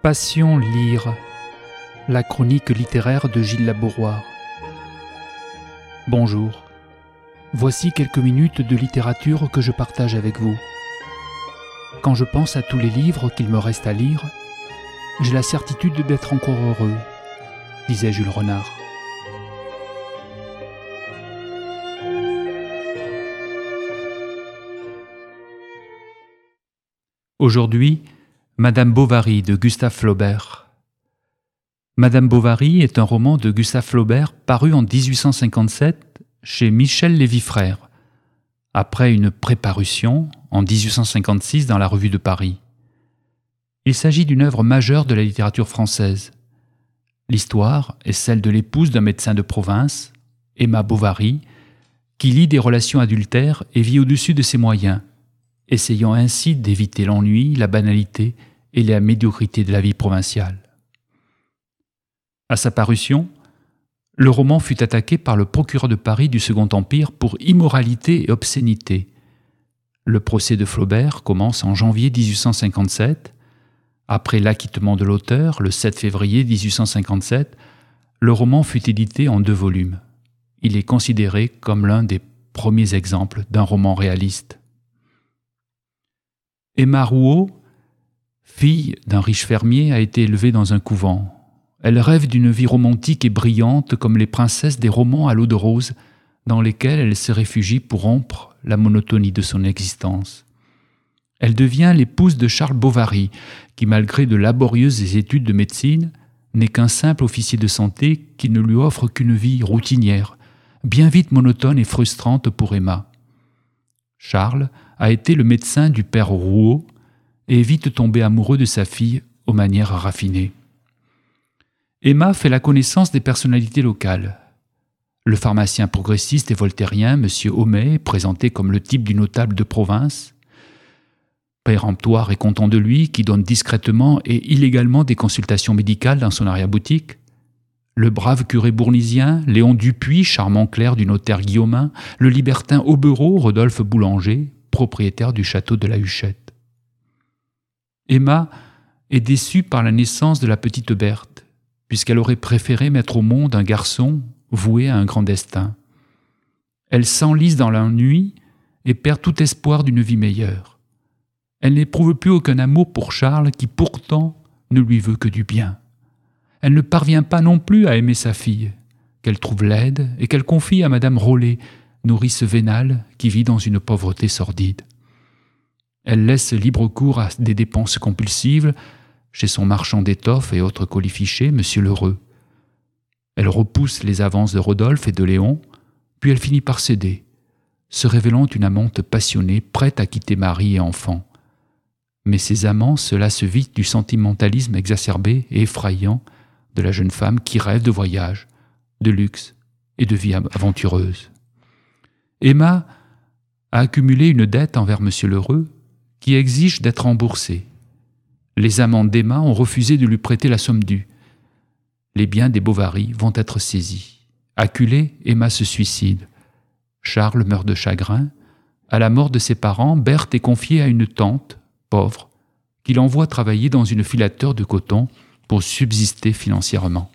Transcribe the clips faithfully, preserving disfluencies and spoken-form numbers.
Passion lire, la chronique littéraire de Gilles Labouroire. Bonjour, voici quelques minutes de littérature que je partage avec vous. Quand je pense à tous les livres qu'il me reste à lire, j'ai la certitude d'être encore heureux, disait Jules Renard. Aujourd'hui, Madame Bovary de Gustave Flaubert. Madame Bovary est un roman de Gustave Flaubert paru en dix-huit cent cinquante-sept chez Michel Lévy-Frères, après une préparution en dix-huit cent cinquante-six dans la Revue de Paris. Il s'agit d'une œuvre majeure de la littérature française. L'histoire est celle de l'épouse d'un médecin de province, Emma Bovary, qui lie des relations adultères et vit au-dessus de ses moyens, essayant ainsi d'éviter l'ennui, la banalité et la médiocrité de la vie provinciale. À sa parution, le roman fut attaqué par le procureur de Paris du Second Empire pour immoralité et obscénité. Le procès de Flaubert commence en janvier dix-huit cent cinquante-sept. Après l'acquittement de l'auteur, le sept février dix-huit cent cinquante-sept, le roman fut édité en deux volumes. Il est considéré comme l'un des premiers exemples d'un roman réaliste. Emma Rouault, fille d'un riche fermier, a été élevée dans un couvent. Elle rêve d'une vie romantique et brillante comme les princesses des romans à l'eau de rose dans lesquels elle se réfugie pour rompre la monotonie de son existence. Elle devient l'épouse de Charles Bovary, qui, malgré de laborieuses études de médecine, n'est qu'un simple officier de santé qui ne lui offre qu'une vie routinière, bien vite monotone et frustrante pour Emma. Charles a été le médecin du père Rouault et est vite tombé amoureux de sa fille aux manières raffinées. Emma fait la connaissance des personnalités locales. Le pharmacien progressiste et voltairien, M. Homais, présenté comme le type du notable de province, péremptoire et content de lui, qui donne discrètement et illégalement des consultations médicales dans son arrière-boutique. Le brave curé bournisien, Léon Dupuis, charmant clerc du notaire Guillaumin, le libertin Aubereau, Rodolphe Boulanger, propriétaire du château de la Huchette. Emma est déçue par la naissance de la petite Berthe, puisqu'elle aurait préféré mettre au monde un garçon voué à un grand destin. Elle s'enlise dans l'ennui et perd tout espoir d'une vie meilleure. Elle n'éprouve plus aucun amour pour Charles, qui pourtant ne lui veut que du bien. Elle ne parvient pas non plus à aimer sa fille, qu'elle trouve laide et qu'elle confie à Madame Rollet, nourrice vénale qui vit dans une pauvreté sordide. Elle laisse libre cours à des dépenses compulsives chez son marchand d'étoffes et autres colifichets, M. Lheureux. Elle repousse les avances de Rodolphe et de Léon, puis elle finit par céder, se révélant une amante passionnée, prête à quitter mari et enfant. Mais ces amants se lassent vite du sentimentalisme exacerbé et effrayant de la jeune femme qui rêve de voyage, de luxe et de vie aventureuse. Emma a accumulé une dette envers M. Lheureux qui exige d'être remboursée. Les amants d'Emma ont refusé de lui prêter la somme due. Les biens des Bovary vont être saisis. Acculée, Emma se suicide. Charles meurt de chagrin. À la mort de ses parents, Berthe est confiée à une tante, pauvre, qui l'envoie travailler dans une filature de coton pour subsister financièrement.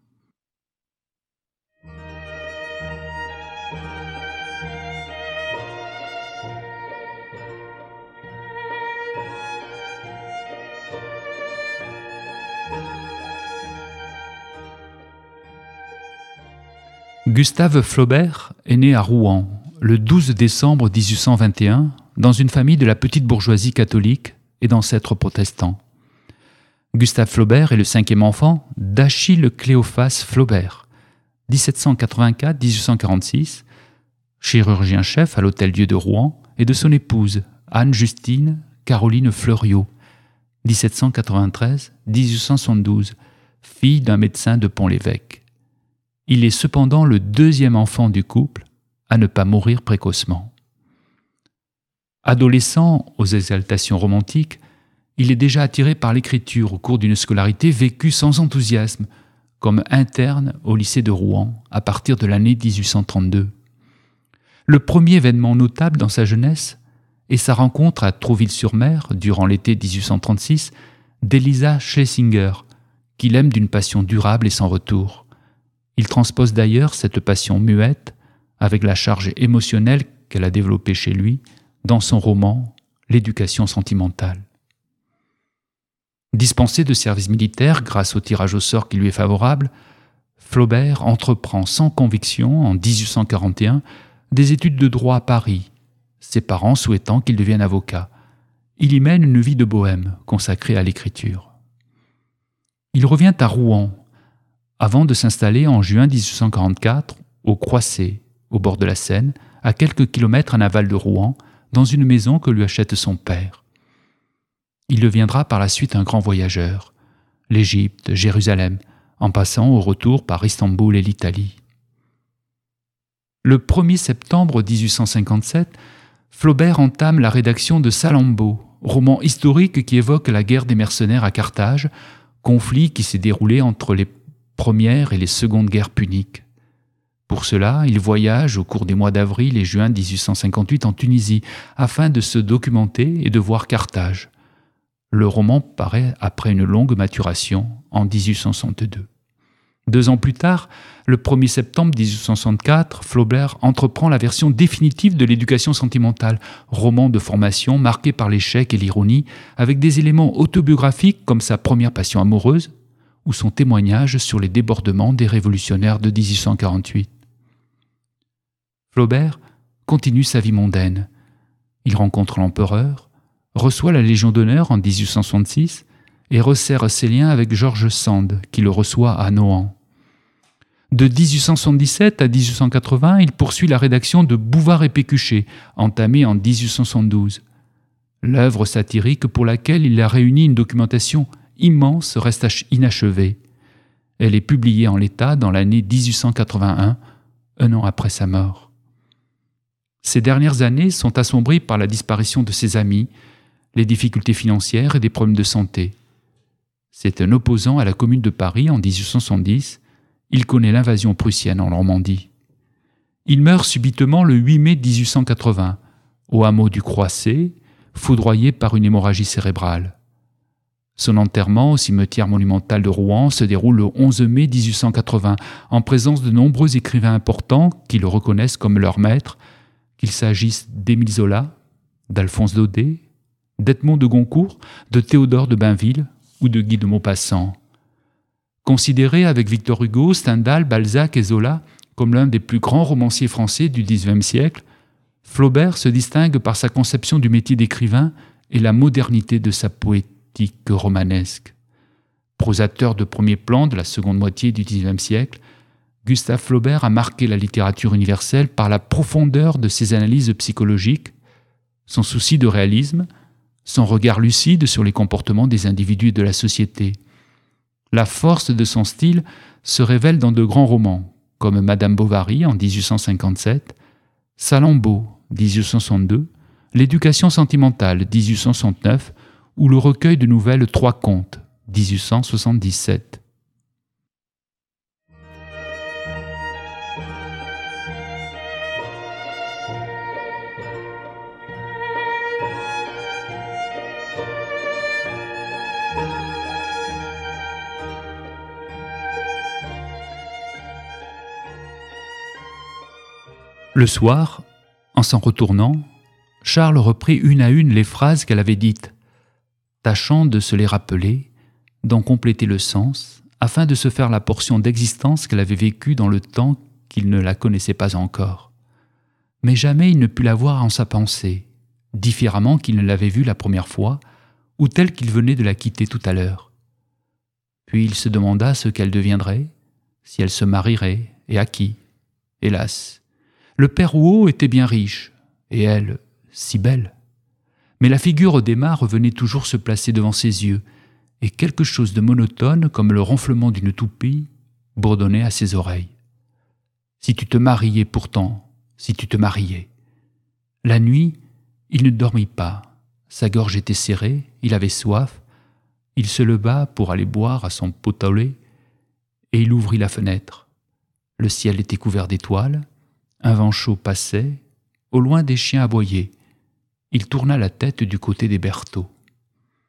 Gustave Flaubert est né à Rouen le douze décembre dix-huit cent vingt et un dans une famille de la petite bourgeoisie catholique et d'ancêtres protestants. Gustave Flaubert est le cinquième enfant d'Achille Cléophas Flaubert, dix-sept cent quatre-vingt-quatre à dix-huit cent quarante-six, chirurgien-chef à l'Hôtel-Dieu de Rouen, et de son épouse Anne-Justine Caroline Fleuriot, dix-sept cent quatre-vingt-treize à dix-huit cent soixante-douze, fille d'un médecin de Pont-l'Évêque. Il est cependant le deuxième enfant du couple à ne pas mourir précocement. Adolescent aux exaltations romantiques, il est déjà attiré par l'écriture au cours d'une scolarité vécue sans enthousiasme, comme interne au lycée de Rouen à partir de l'année dix-huit cent trente-deux. Le premier événement notable dans sa jeunesse est sa rencontre à Trouville-sur-Mer, durant l'été dix-huit cent trente-six, d'Elisa Schlesinger, qu'il aime d'une passion durable et sans retour. Il transpose d'ailleurs cette passion muette, avec la charge émotionnelle qu'elle a développée chez lui, dans son roman « L'éducation sentimentale ». Dispensé de service militaire grâce au tirage au sort qui lui est favorable, Flaubert entreprend sans conviction, en dix-huit cent quarante et un, des études de droit à Paris, ses parents souhaitant qu'il devienne avocat. Il y mène une vie de bohème consacrée à l'écriture. Il revient à Rouen, avant de s'installer en juin dix-huit cent quarante-quatre au Croisset, au bord de la Seine, à quelques kilomètres en aval de Rouen, dans une maison que lui achète son père. Il deviendra par la suite un grand voyageur, l'Égypte, Jérusalem, en passant au retour par Istanbul et l'Italie. Le premier septembre dix-huit cent cinquante-sept, Flaubert entame la rédaction de Salammbô, roman historique qui évoque la guerre des mercenaires à Carthage, conflit qui s'est déroulé entre les premières et les secondes guerres puniques. Pour cela, il voyage au cours des mois d'avril et juin dix-huit cent cinquante-huit en Tunisie, afin de se documenter et de voir Carthage. Le roman paraît après une longue maturation en dix-huit cent soixante-deux. Deux ans plus tard, le premier septembre dix-huit cent soixante-quatre, Flaubert entreprend la version définitive de l'éducation sentimentale, roman de formation marqué par l'échec et l'ironie, avec des éléments autobiographiques comme sa première passion amoureuse ou son témoignage sur les débordements des révolutionnaires de dix-huit cent quarante-huit. Flaubert continue sa vie mondaine. Il rencontre l'empereur, reçoit la Légion d'honneur en dix-huit cent soixante-six et resserre ses liens avec George Sand, qui le reçoit à Nohant. De dix-huit cent soixante-dix-sept à dix-huit cent quatre-vingts, il poursuit la rédaction de Bouvard et Pécuchet, entamée en dix-huit cent soixante-douze. L'œuvre satirique pour laquelle il a réuni une documentation immense reste inachevée. Elle est publiée en l'état dans l'année dix-huit cent quatre-vingt-un, un an après sa mort. Ces dernières années sont assombries par la disparition de ses amis, les difficultés financières et des problèmes de santé. C'est un opposant à la Commune de Paris en dix-huit cent soixante-dix. Il connaît l'invasion prussienne en Normandie. Il meurt subitement le huit mai dix-huit cent quatre-vingts, au hameau du Croisset, foudroyé par une hémorragie cérébrale. Son enterrement au cimetière monumental de Rouen se déroule le onze mai dix-huit cent quatre-vingts, en présence de nombreux écrivains importants qui le reconnaissent comme leur maître, qu'il s'agisse d'Émile Zola, d'Alphonse Daudet, d'Edmond de Goncourt, de Théodore de Bainville ou de Guy de Maupassant. Considéré avec Victor Hugo, Stendhal, Balzac et Zola comme l'un des plus grands romanciers français du dix-neuvième siècle, Flaubert se distingue par sa conception du métier d'écrivain et la modernité de sa poétique romanesque. Prosateur de premier plan de la seconde moitié du dix-neuvième siècle, Gustave Flaubert a marqué la littérature universelle par la profondeur de ses analyses psychologiques, son souci de réalisme, son regard lucide sur les comportements des individus et de la société. La force de son style se révèle dans de grands romans, comme Madame Bovary en dix-huit cent cinquante-sept, Salammbô dix-huit cent soixante-deux, L'éducation sentimentale dix-huit cent soixante-neuf ou le recueil de nouvelles Trois contes dix-huit cent soixante-dix-sept. Le soir, en s'en retournant, Charles reprit une à une les phrases qu'elle avait dites, tâchant de se les rappeler, d'en compléter le sens, afin de se faire la portion d'existence qu'elle avait vécue dans le temps qu'il ne la connaissait pas encore. Mais jamais il ne put la voir en sa pensée, différemment qu'il ne l'avait vue la première fois, ou telle qu'il venait de la quitter tout à l'heure. Puis il se demanda ce qu'elle deviendrait, si elle se marierait, et à qui. Hélas, le père Rouault était bien riche, et elle, si belle. Mais la figure d'Emma revenait toujours se placer devant ses yeux, et quelque chose de monotone, comme le ronflement d'une toupie, bourdonnait à ses oreilles. Si tu te mariais pourtant, si tu te mariais. La nuit, il ne dormit pas. Sa gorge était serrée, il avait soif. Il se leva pour aller boire à son pot au lait, et il ouvrit la fenêtre. Le ciel était couvert d'étoiles. Un vent chaud passait, au loin des chiens aboyaient. Il tourna la tête du côté des Bertaux.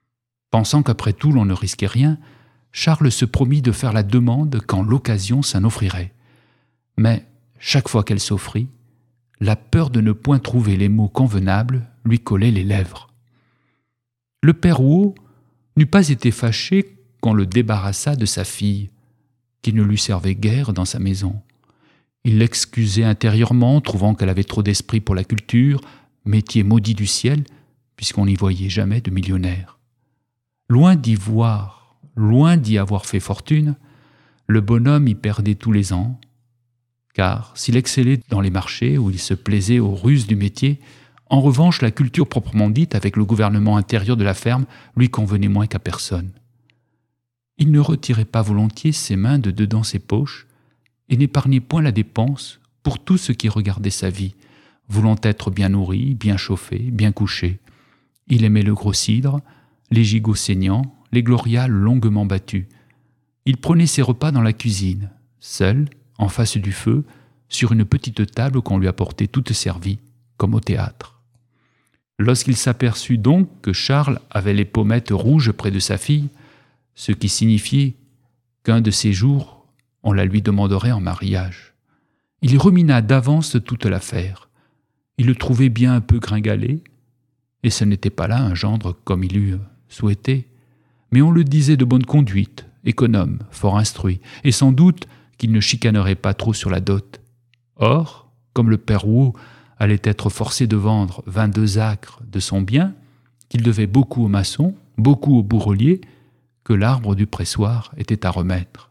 Pensant qu'après tout l'on ne risquait rien, Charles se promit de faire la demande quand l'occasion s'en offrirait. Mais, chaque fois qu'elle s'offrit, la peur de ne point trouver les mots convenables lui collait les lèvres. Le père Rouault n'eût pas été fâché qu'on le débarrassât de sa fille, qui ne lui servait guère dans sa maison. Il l'excusait intérieurement, trouvant qu'elle avait trop d'esprit pour la culture, métier maudit du ciel, puisqu'on n'y voyait jamais de millionnaire. Loin d'y voir, loin d'y avoir fait fortune, le bonhomme y perdait tous les ans, car s'il excellait dans les marchés où il se plaisait aux ruses du métier, en revanche la culture proprement dite avec le gouvernement intérieur de la ferme lui convenait moins qu'à personne. Il ne retirait pas volontiers ses mains de dedans ses poches et n'épargnait point la dépense pour tout ce qui regardait sa vie, voulant être bien nourri, bien chauffé, bien couché. Il aimait le gros cidre, les gigots saignants, les glorias longuement battus. Il prenait ses repas dans la cuisine, seul, en face du feu, sur une petite table qu'on lui apportait toute servie, comme au théâtre. Lorsqu'il s'aperçut donc que Charles avait les pommettes rouges près de sa fille, ce qui signifiait qu'un de ces jours, on la lui demanderait en mariage, il rumina d'avance toute l'affaire. Il le trouvait bien un peu gringalet, et ce n'était pas là un gendre comme il eût souhaité, mais on le disait de bonne conduite, économe, fort instruit, et sans doute qu'il ne chicanerait pas trop sur la dot. Or, comme le père Rouault allait être forcé de vendre vingt-deux acres de son bien, qu'il devait beaucoup aux maçons, beaucoup aux bourreliers, que l'arbre du pressoir était à remettre.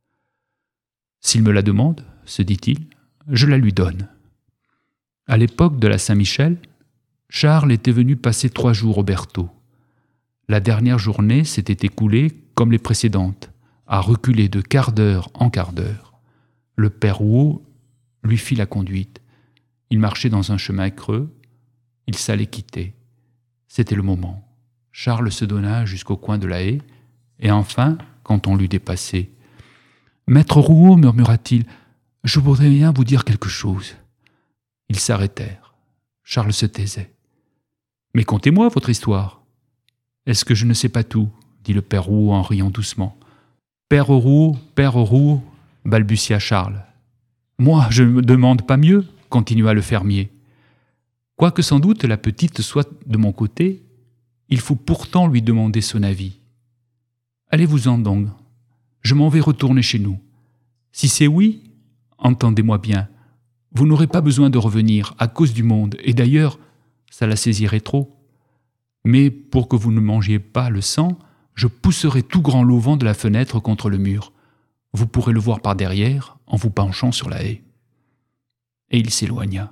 « S'il me la demande, se dit-il, je la lui donne. » À l'époque de la Saint-Michel, Charles était venu passer trois jours au Berthaud. La dernière journée s'était écoulée comme les précédentes, à reculer de quart d'heure en quart d'heure. Le père Rouault lui fit la conduite. Il marchait dans un chemin creux, il s'allait quitter. C'était le moment. Charles se donna jusqu'au coin de la haie, et enfin, quand on l'eut dépassé, « Maître Rouault, murmura-t-il, je voudrais bien vous dire quelque chose. » Ils s'arrêtèrent. Charles se taisait. « Mais contez-moi votre histoire. »« Est-ce que je ne sais pas tout ?» dit le père Rouault en riant doucement. « Père Rouault, père Rouault, balbutia Charles. « Moi, je ne me demande pas mieux, continua le fermier. Quoique sans doute la petite soit de mon côté, il faut pourtant lui demander son avis. Allez-vous-en donc, je m'en vais retourner chez nous. Si c'est oui, entendez-moi bien, vous n'aurez pas besoin de revenir à cause du monde, et d'ailleurs, ça la saisirait trop. Mais pour que vous ne mangiez pas le sang, je pousserai tout grand l'auvent de la fenêtre contre le mur. Vous pourrez le voir par derrière en vous penchant sur la haie. » Et il s'éloigna.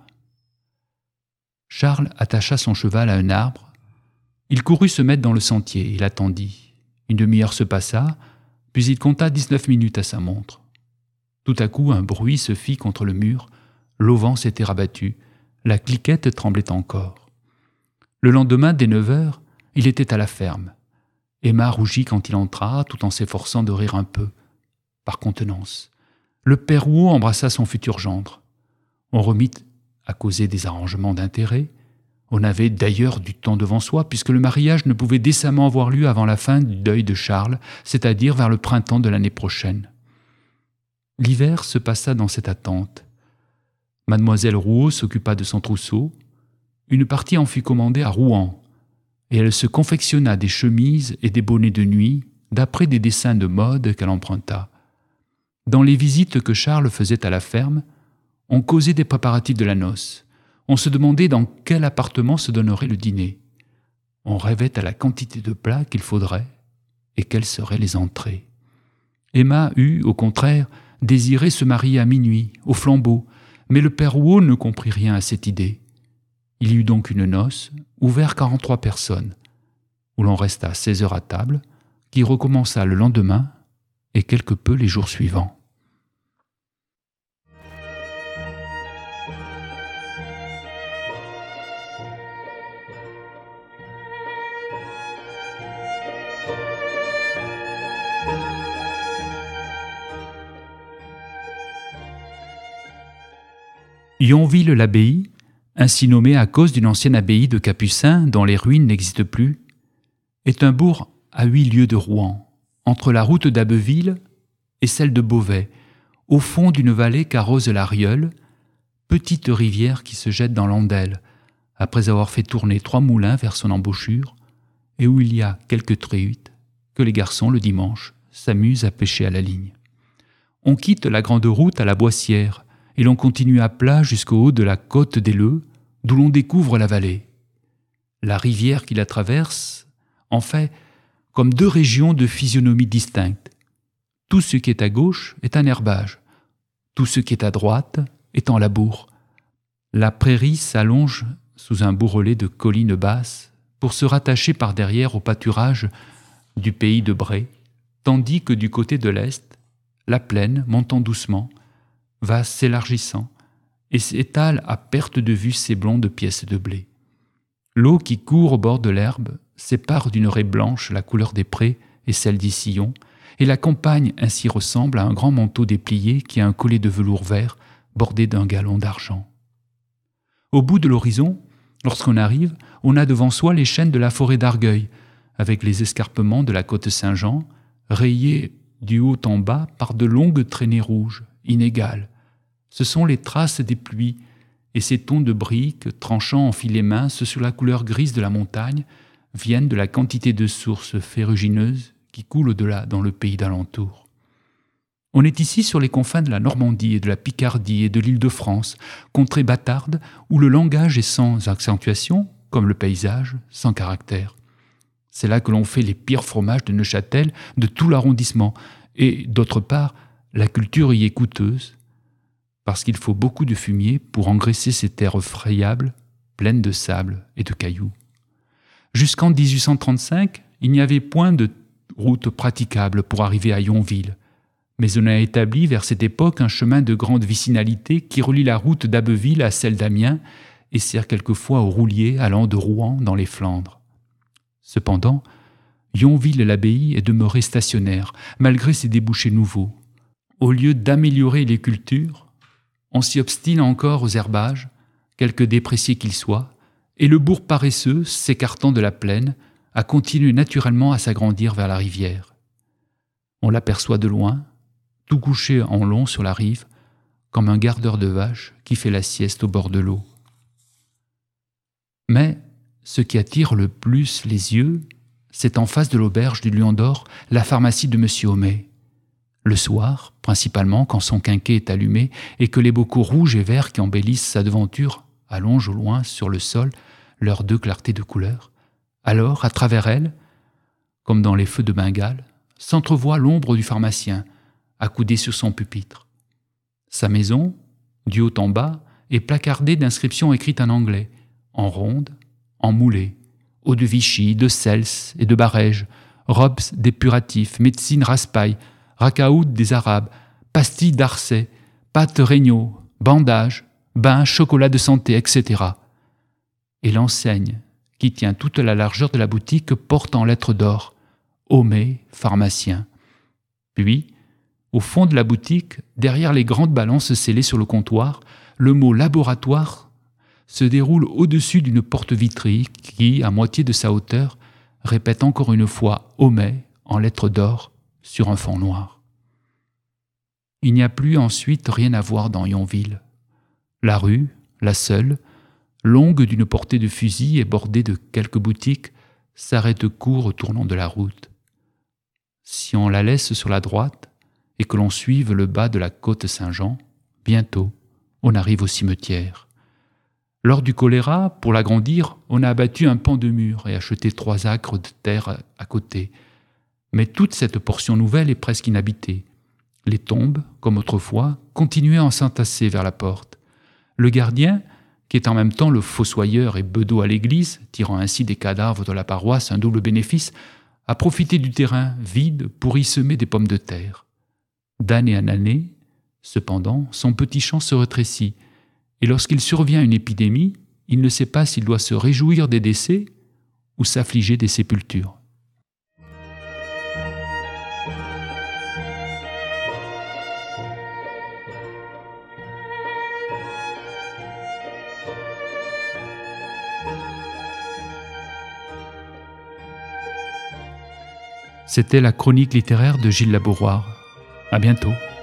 Charles attacha son cheval à un arbre. Il courut se mettre dans le sentier. Il attendit. Une demi-heure se passa, puis il compta dix-neuf minutes à sa montre. Tout à coup, un bruit se fit contre le mur. L'auvent s'était rabattu. La cliquette tremblait encore. Le lendemain, dès neuf heures, il était à la ferme. Emma rougit quand il entra, tout en s'efforçant de rire un peu, par contenance. Le père Rouault embrassa son futur gendre. On remit à causer des arrangements d'intérêt. On avait d'ailleurs du temps devant soi, puisque le mariage ne pouvait décemment avoir lieu avant la fin du deuil de Charles, c'est-à-dire vers le printemps de l'année prochaine. L'hiver se passa dans cette attente. Mademoiselle Rouault s'occupa de son trousseau. Une partie en fut commandée à Rouen, et elle se confectionna des chemises et des bonnets de nuit d'après des dessins de mode qu'elle emprunta. Dans les visites que Charles faisait à la ferme, on causait des préparatifs de la noce. On se demandait dans quel appartement se donnerait le dîner. On rêvait à la quantité de plats qu'il faudrait et quelles seraient les entrées. Emma eut, au contraire, désiré se marier à minuit, au flambeau, mais le père Rouault ne comprit rien à cette idée. Il y eut donc une noce, où vinrent quarante-trois personnes, où l'on resta seize heures à table, qui recommença le lendemain et quelque peu les jours suivants. Yonville-l'Abbaye, ainsi nommée à cause d'une ancienne abbaye de Capucins dont les ruines n'existent plus, est un bourg à huit lieues de Rouen, entre la route d'Abbeville et celle de Beauvais, au fond d'une vallée qu'arrose la Rieule, petite rivière qui se jette dans l'Andelle, après avoir fait tourner trois moulins vers son embouchure, et où il y a quelques truites que les garçons, le dimanche, s'amusent à pêcher à la ligne. On quitte la grande route à la Boissière, et l'on continue à plat jusqu'au haut de la côte des Leux, d'où l'on découvre la vallée. La rivière qui la traverse en fait comme deux régions de physionomie distinctes. Tout ce qui est à gauche est un herbage, tout ce qui est à droite est en labour. La prairie s'allonge sous un bourrelet de collines basses pour se rattacher par derrière au pâturage du pays de Bray, tandis que du côté de l'est, la plaine, montant doucement, va s'élargissant et s'étale à perte de vue ses blondes pièces de blé. L'eau qui court au bord de l'herbe sépare d'une raie blanche la couleur des prés et celle des sillons, et la campagne ainsi ressemble à un grand manteau déplié qui a un collet de velours vert bordé d'un galon d'argent. Au bout de l'horizon, lorsqu'on arrive, on a devant soi les chênes de la forêt d'Argueil, avec les escarpements de la côte Saint-Jean, rayés du haut en bas par de longues traînées rouges, inégales. Ce sont les traces des pluies, et ces tons de briques, tranchant en filets minces sur la couleur grise de la montagne, viennent de la quantité de sources ferrugineuses qui coulent au-delà dans le pays d'alentour. On est ici sur les confins de la Normandie et de la Picardie et de l'Île-de-France, contrée bâtarde où le langage est sans accentuation, comme le paysage, sans caractère. C'est là que l'on fait les pires fromages de Neuchâtel, de tout l'arrondissement, et d'autre part, la culture y est coûteuse, parce qu'il faut beaucoup de fumier pour engraisser ces terres frayables, pleines de sable et de cailloux. Jusqu'en dix-huit cent trente-cinq, il n'y avait point de route praticable pour arriver à Yonville, mais on a établi vers cette époque un chemin de grande vicinalité qui relie la route d'Abbeville à celle d'Amiens et sert quelquefois aux rouliers allant de Rouen dans les Flandres. Cependant, Yonville-l'Abbaye est demeurée stationnaire, malgré ses débouchés nouveaux. Au lieu d'améliorer les cultures, on s'y obstine encore aux herbages, quelque dépréciés qu'ils soient, et le bourg paresseux, s'écartant de la plaine, a continué naturellement à s'agrandir vers la rivière. On l'aperçoit de loin, tout couché en long sur la rive, comme un gardeur de vaches qui fait la sieste au bord de l'eau. Mais ce qui attire le plus les yeux, c'est en face de l'auberge du Lion d'Or, la pharmacie de Monsieur Homais. Le soir, principalement quand son quinquet est allumé et que les bocaux rouges et verts qui embellissent sa devanture allongent au loin sur le sol leurs deux clartés de couleur, alors, à travers elle, comme dans les feux de Bengale, s'entrevoit l'ombre du pharmacien, accoudé sur son pupitre. Sa maison, du haut en bas, est placardée d'inscriptions écrites en anglais, en ronde, en moulé, eau de Vichy, de Cels et de Barège, robes dépuratifs, médecine raspail, racaout des Arabes, pastilles d'Arcet, pâtes Regnault, bandages, bains, chocolat de santé, et cetera. Et l'enseigne, qui tient toute la largeur de la boutique, porte en lettres d'or « Homais, pharmacien ». Puis, au fond de la boutique, derrière les grandes balances scellées sur le comptoir, le mot « laboratoire » se déroule au-dessus d'une porte vitrée qui, à moitié de sa hauteur, répète encore une fois « Homais » en lettres d'or sur un fond noir. Il n'y a plus ensuite rien à voir dans Yonville. La rue, la seule, longue d'une portée de fusil et bordée de quelques boutiques, s'arrête court au tournant de la route. Si on la laisse sur la droite et que l'on suive le bas de la côte Saint-Jean, bientôt, on arrive au cimetière. Lors du choléra, pour l'agrandir, on a abattu un pan de mur et acheté trois acres de terre à côté. Mais toute cette portion nouvelle est presque inhabitée. Les tombes, comme autrefois, continuaient à s'entasser vers la porte. Le gardien, qui est en même temps le fossoyeur et bedeau à l'église, tirant ainsi des cadavres de la paroisse un double bénéfice, a profité du terrain vide pour y semer des pommes de terre. D'année en année, cependant, son petit champ se rétrécit, et lorsqu'il survient une épidémie, il ne sait pas s'il doit se réjouir des décès ou s'affliger des sépultures. C'était la chronique littéraire de Gilles Labouroire. À bientôt.